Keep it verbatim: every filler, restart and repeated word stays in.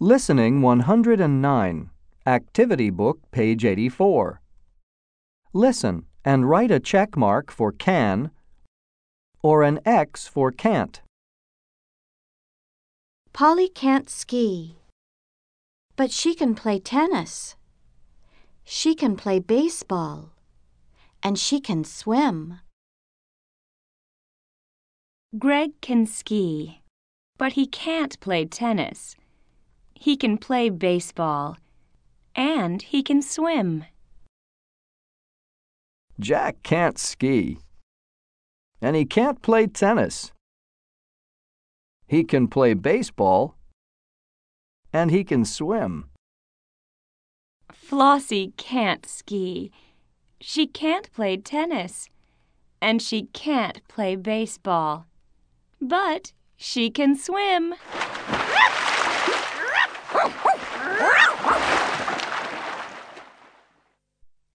Listening one hundred nine, Activity Book, page eighty-four. Listen and write a check mark for can or an X for can't. Polly can't ski, but she can play tennis. She can play baseball, and she can swim. Greg can ski, but he can't play tennis. He can play baseball, and he can swim. Jack can't ski, and he can't play tennis. He can play baseball, and he can swim. Flossie can't ski. She can't play tennis, and she can't play baseball. But she can swim.